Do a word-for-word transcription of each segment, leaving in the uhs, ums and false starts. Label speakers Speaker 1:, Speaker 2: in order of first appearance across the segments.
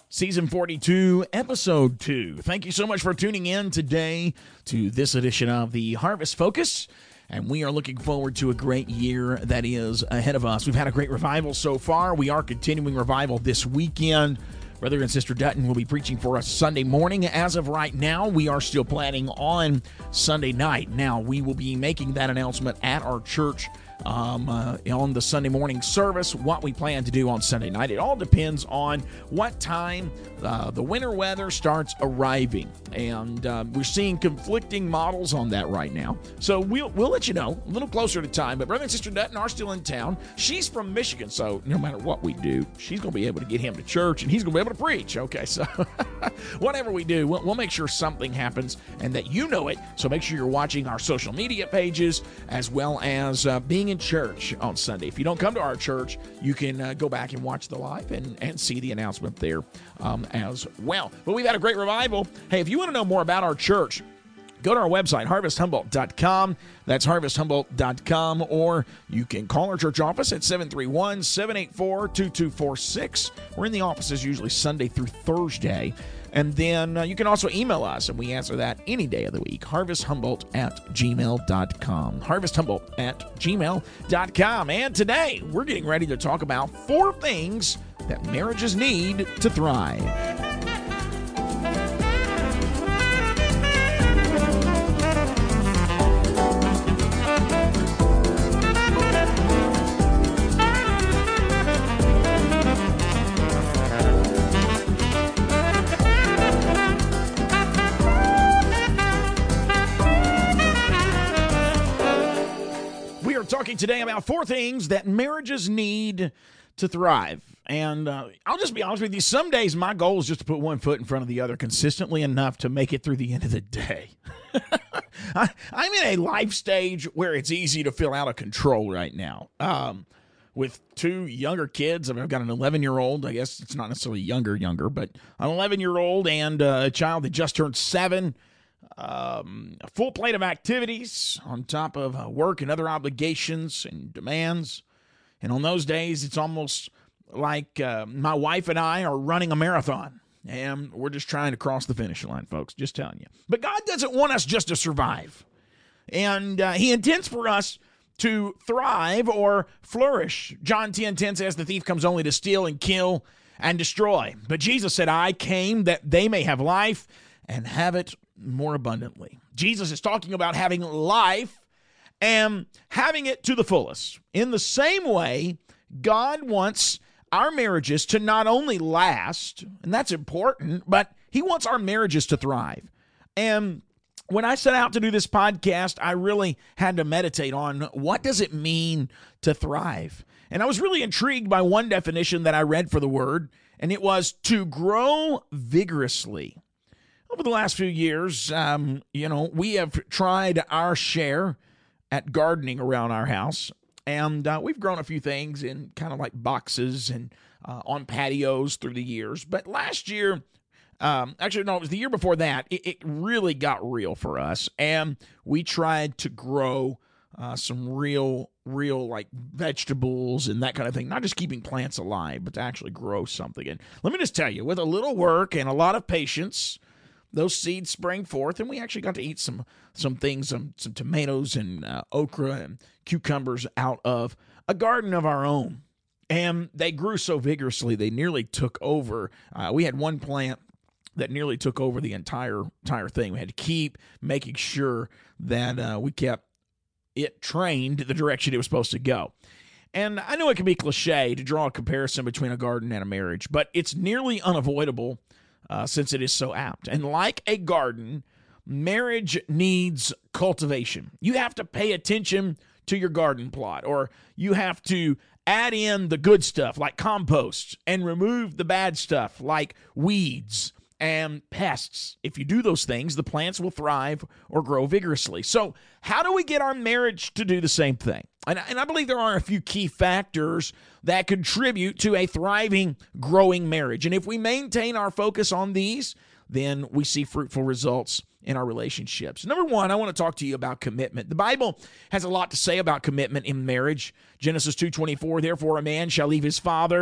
Speaker 1: Season forty-two, Episode two. Thank you so much for tuning in today to this edition of the Harvest Focus, and we are looking forward to a great year that is ahead of us. We've had a great revival so far. We are continuing revival this weekend. Brother and Sister Dutton will be preaching for us Sunday morning. As of right now, we are still planning on Sunday night. Now, we will be making that announcement at our church Um, uh, on the Sunday morning service, what we plan to do on Sunday night. It all depends on what time uh, the winter weather starts arriving, and uh, we're seeing conflicting models on that right now. So we'll we'll let you know a little closer to time. But Brother and Sister Dutton are still in town. She's from Michigan, so no matter what we do, she's going to be able to get him to church, and he's going to be able to preach. Okay, so whatever we do, we'll, we'll make sure something happens and that you know it. So make sure you're watching our social media pages as well as uh, being in church on Sunday. If you don't come to our church, you can uh, go back and watch the live and, and see the announcement there um, as well. But we've had a great revival. Hey, if you want to know more about our church, go to our website, harvest humboldt dot com. That's harvest humboldt dot com, or you can call our church office at seven three one, seven eight four, two two four six. We're in the offices usually Sunday through Thursday. And then uh, you can also email us, and we answer that any day of the week, harvest humboldt at gmail dot com. harvest humboldt at gmail dot com. And today, we're getting ready to talk about four things that marriages need to thrive. Talking today about four things that marriages need to thrive. And uh, I'll just be honest with you, some days my goal is just to put one foot in front of the other consistently enough to make it through the end of the day. I, I'm in a life stage where it's easy to feel out of control right now. Um, with two younger kids, I mean, I've got an eleven-year-old, I guess it's not necessarily younger, younger, but an eleven-year-old and uh, a child that just turned seven. Um, a full plate of activities on top of uh, work and other obligations and demands. And on those days, it's almost like uh, my wife and I are running a marathon. And we're just trying to cross the finish line, folks. Just telling you. But God doesn't want us just to survive. And uh, He intends for us to thrive or flourish. John ten ten says the thief comes only to steal and kill and destroy. But Jesus said, I came that they may have life and have it more abundantly. Jesus is talking about having life and having it to the fullest. In the same way, God wants our marriages to not only last, and that's important, but He wants our marriages to thrive. And when I set out to do this podcast, I really had to meditate on what does it mean to thrive. And I was really intrigued by one definition that I read for the word, and it was to grow vigorously. Over the last few years, um, you know, we have tried our share at gardening around our house, and uh, we've grown a few things in kind of like boxes and uh, on patios through the years. But last year, um, actually, no, it was the year before that, it, it really got real for us, and we tried to grow uh, some real, real like vegetables and that kind of thing, not just keeping plants alive, but to actually grow something. And let me just tell you, with a little work and a lot of patience, those seeds sprang forth, and we actually got to eat some some things, some, some tomatoes and uh, okra and cucumbers out of a garden of our own. And they grew so vigorously, they nearly took over. Uh, we had one plant that nearly took over the entire entire thing. We had to keep making sure that uh, we kept it trained the direction it was supposed to go. And I know it can be cliche to draw a comparison between a garden and a marriage, but it's nearly unavoidable Uh, since it is so apt. And like a garden, marriage needs cultivation. You have to pay attention to your garden plot, or you have to add in the good stuff like compost and remove the bad stuff like weeds and pests. If you do those things, the plants will thrive or grow vigorously. So how do we get our marriage to do the same thing? And, and I believe there are a few key factors that contribute to a thriving, growing marriage. And if we maintain our focus on these, then we see fruitful results in our relationships. Number one, I want to talk to you about commitment. The Bible has a lot to say about commitment in marriage. Genesis two twenty-four, therefore a man shall leave his father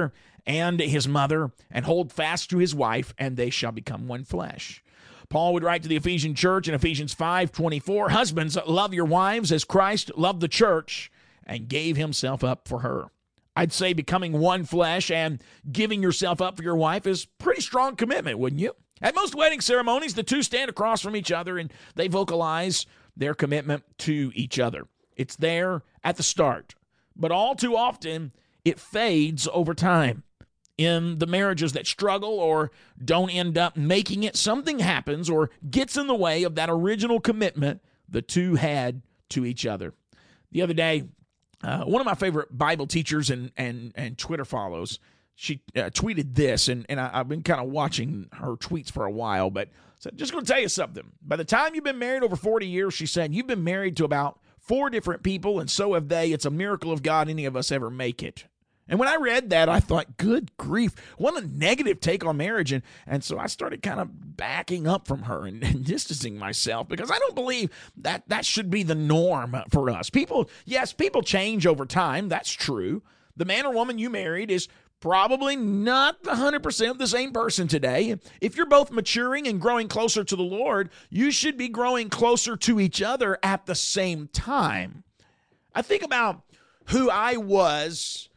Speaker 1: and his mother, and hold fast to his wife, and they shall become one flesh. Paul would write to the Ephesian church in Ephesians five twenty-four, husbands, love your wives as Christ loved the church and gave himself up for her. I'd say becoming one flesh and giving yourself up for your wife is pretty strong commitment, wouldn't you? At most wedding ceremonies, the two stand across from each other and they vocalize their commitment to each other. It's there at the start, but all too often it fades over time. In the marriages that struggle or don't end up making it, something happens or gets in the way of that original commitment the two had to each other. The other day, uh, one of my favorite Bible teachers and and and Twitter follows, she uh, tweeted this, and, and I, I've been kind of watching her tweets for a while, but so just going to tell you something. By the time you've been married over forty years, she said, you've been married to about four different people, and so have they. It's a miracle of God any of us ever make it. And when I read that, I thought, good grief, what a negative take on marriage. And, and so I started kind of backing up from her and, and distancing myself, because I don't believe that that should be the norm for us. People, yes, people change over time. That's true. The man or woman you married is probably not one hundred percent the same person today. If you're both maturing and growing closer to the Lord, you should be growing closer to each other at the same time. I think about who I was.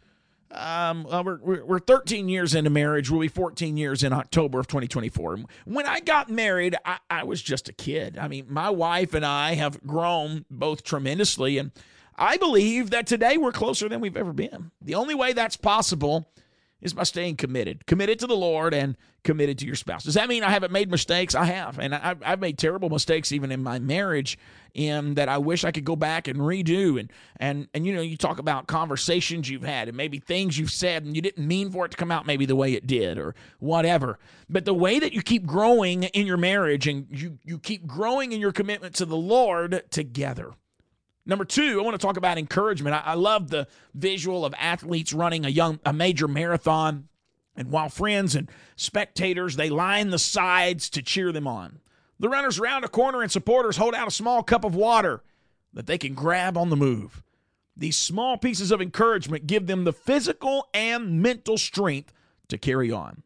Speaker 1: Um, well, we're, we're thirteen years into marriage. We'll be fourteen years in October of twenty twenty-four. When I got married, I, I was just a kid. I mean, my wife and I have grown both tremendously, and I believe that today we're closer than we've ever been. The only way that's possible is by staying committed. Committed to the Lord and committed to your spouse. Does that mean I haven't made mistakes? I have. And I've, I've made terrible mistakes even in my marriage, in that I wish I could go back and redo. And, and, and you know, you talk about conversations you've had and maybe things you've said and you didn't mean for it to come out maybe the way it did or whatever. But the way that you keep growing in your marriage and you, you keep growing in your commitment to the Lord together. Number two, I want to talk about encouragement. I, I love the visual of athletes running a young, a major marathon, and while friends and spectators, they line the sides to cheer them on. The runners round a corner and supporters hold out a small cup of water that they can grab on the move. These small pieces of encouragement give them the physical and mental strength to carry on.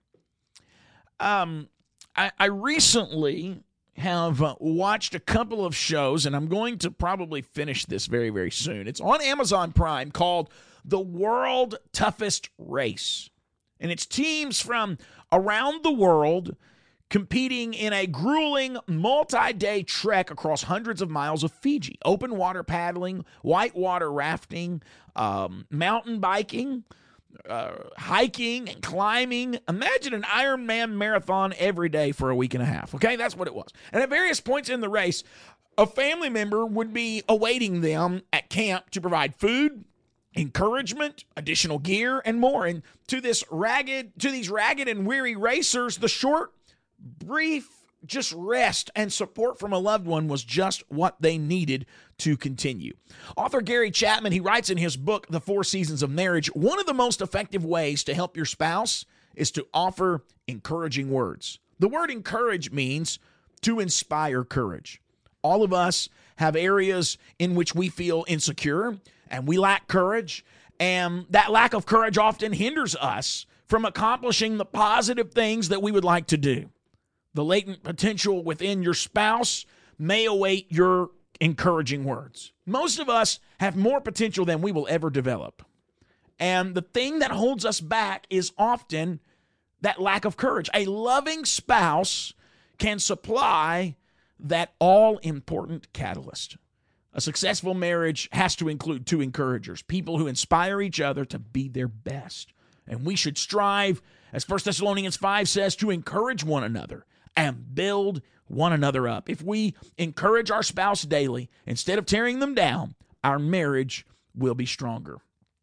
Speaker 1: Um, I, I recently have uh, watched a couple of shows, and I'm going to probably finish this very, very soon. It's on Amazon Prime, called The World Toughest Race. And it's teams from around the world competing in a grueling multi-day trek across hundreds of miles of Fiji. Open water paddling, whitewater rafting, um, mountain biking, Uh, hiking and climbing. Imagine an Ironman marathon every day for a week and a half. Okay, that's what it was. And at various points in the race, a family member would be awaiting them at camp to provide food, encouragement, additional gear, and more. And to this ragged, to these ragged and weary racers, the short, brief, just rest and support from a loved one was just what they needed to continue. Author Gary Chapman, he writes in his book, The Four Seasons of Marriage, one of the most effective ways to help your spouse is to offer encouraging words. The word encourage means to inspire courage. All of us have areas in which we feel insecure and we lack courage, and that lack of courage often hinders us from accomplishing the positive things that we would like to do. The latent potential within your spouse may await your encouraging words. Most of us have more potential than we will ever develop. And the thing that holds us back is often that lack of courage. A loving spouse can supply that all-important catalyst. A successful marriage has to include two encouragers, people who inspire each other to be their best. And we should strive, as First Thessalonians five says, to encourage one another and build one another up. If we encourage our spouse daily, instead of tearing them down, our marriage will be stronger.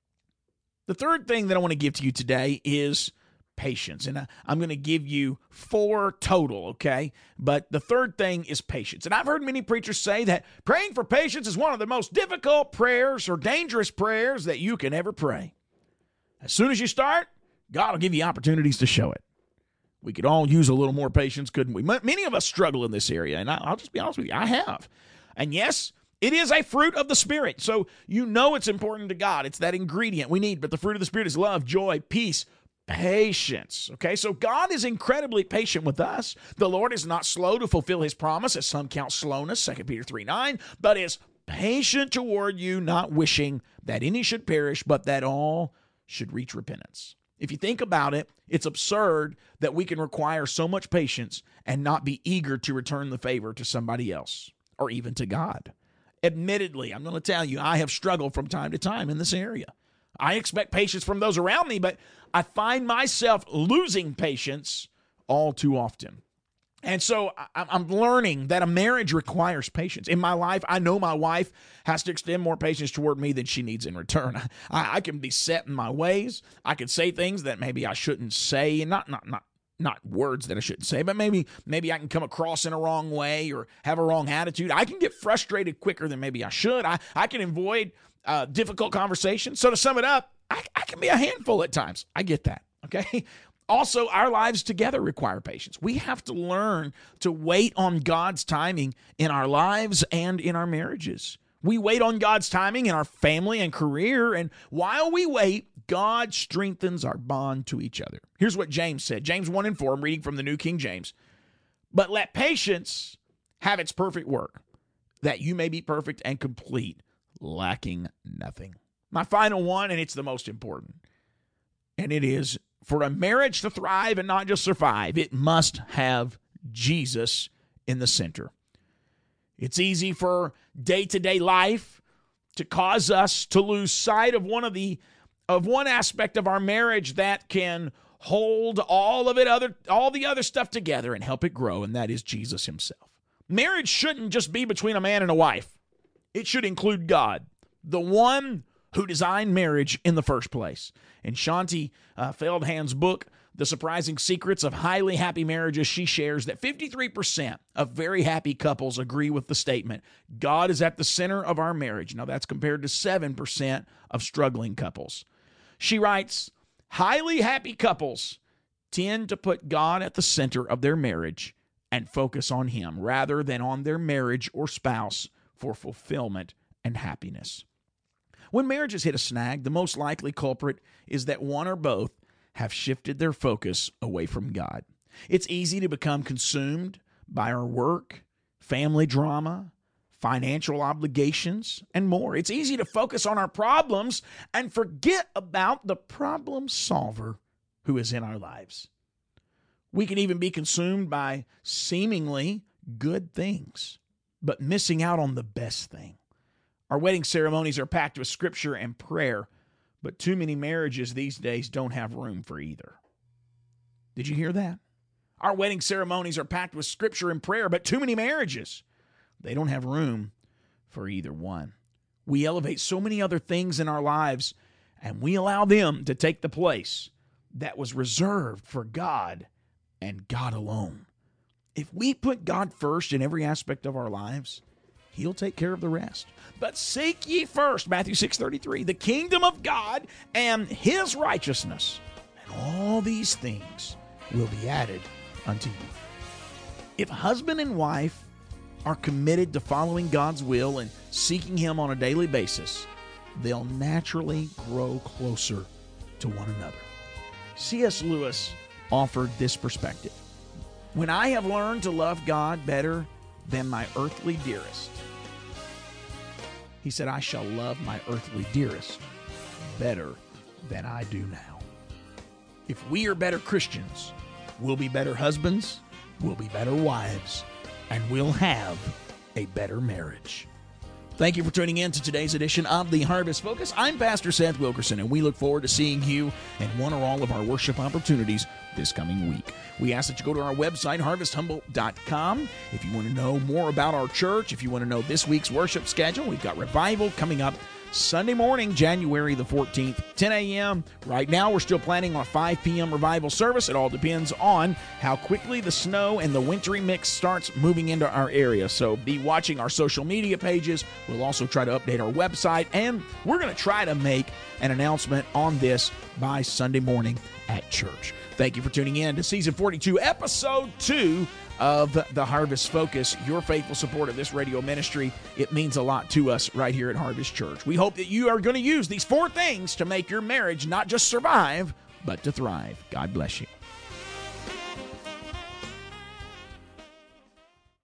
Speaker 1: The third thing that I want to give to you today is patience. And I, I'm going to give you four total, okay? But the third thing is patience. And I've heard many preachers say that praying for patience is one of the most difficult prayers or dangerous prayers that you can ever pray. As soon as you start, God will give you opportunities to show it. We could all use a little more patience, couldn't we? Many of us struggle in this area, and I'll just be honest with you, I have. And yes, it is a fruit of the Spirit, so you know it's important to God. It's that ingredient we need, but the fruit of the Spirit is love, joy, peace, Patience. Okay, so God is incredibly patient with us. The Lord is not slow to fulfill his promise, as some count slowness, Second Peter three nine, but is patient toward you, not wishing that any should perish, but that all should reach repentance. If you think about it, it's absurd that we can require so much patience and not be eager to return the favor to somebody else or even to God. Admittedly, I'm going to tell you, I have struggled from time to time in this area. I expect patience from those around me, but I find myself losing patience all too often. And so I'm learning that a marriage requires patience. In my life, I know my wife has to extend more patience toward me than she needs in return. I, I can be set in my ways. I can say things that maybe I shouldn't say, and not not not not words that I shouldn't say, but maybe maybe I can come across in a wrong way or have a wrong attitude. I can get frustrated quicker than maybe I should. I, I can avoid uh, difficult conversations. So to sum it up, I, I can be a handful at times. I get that, okay? Also, our lives together require patience. We have to learn to wait on God's timing in our lives and in our marriages. We wait on God's timing in our family and career, and while we wait, God strengthens our bond to each other. Here's what James said. James one and four, I'm reading from the New King James. But let patience have its perfect work, that you may be perfect and complete, lacking nothing. My final one, and it's the most important, and it is, for a marriage to thrive and not just survive, it must have Jesus in the center. It's easy for day-to-day life to cause us to lose sight of one of the of one aspect of our marriage that can hold all of it other all the other stuff together and help it grow, and that is Jesus himself. Marriage shouldn't just be between a man and a wife. It should include God, the one who designed marriage in the first place. In Shanti uh, Feldhand's book, The Surprising Secrets of Highly Happy Marriages, she shares that fifty-three percent of very happy couples agree with the statement, God is at the center of our marriage. Now that's compared to seven percent of struggling couples. She writes, highly happy couples tend to put God at the center of their marriage and focus on him rather than on their marriage or spouse for fulfillment and happiness. When marriages hit a snag, the most likely culprit is that one or both have shifted their focus away from God. It's easy to become consumed by our work, family drama, financial obligations, and more. It's easy to focus on our problems and forget about the problem solver who is in our lives. We can even be consumed by seemingly good things, but missing out on the best thing. Our wedding ceremonies are packed with scripture and prayer, but too many marriages these days don't have room for either. Did you hear that? Our wedding ceremonies are packed with scripture and prayer, but too many marriages, they don't have room for either one. We elevate so many other things in our lives, and we allow them to take the place that was reserved for God and God alone. If we put God first in every aspect of our lives, he'll take care of the rest. But seek ye first, Matthew six thirty-three, the kingdom of God and his righteousness, and all these things will be added unto you. If husband and wife are committed to following God's will and seeking him on a daily basis, they'll naturally grow closer to one another. C S Lewis offered this perspective. When I have learned to love God better than my earthly dearest, he said, I shall love my earthly dearest better than I do now. If we are better Christians, we'll be better husbands, we'll be better wives, and we'll have a better marriage. Thank you for tuning in to today's edition of the Harvest Focus. I'm Pastor Seth Wilkerson, and we look forward to seeing you in one or all of our worship opportunities this coming week. We ask that you go to our website, harvest humboldt dot com. If you want to know more about our church, if you want to know this week's worship schedule, we've got revival coming up Sunday morning, January the fourteenth, ten a.m. Right now, we're still planning on a five p.m. revival service. It all depends on how quickly the snow and the wintry mix starts moving into our area. So be watching our social media pages. We'll also try to update our website, and we're going to try to make an announcement on this by Sunday morning at church. Thank you for tuning in to Season forty-two, Episode two of the Harvest Focus, your faithful support of this radio ministry. It means a lot to us right here at Harvest Church. We hope that you are going to use these four things to make your marriage not just survive, but to thrive. God bless you.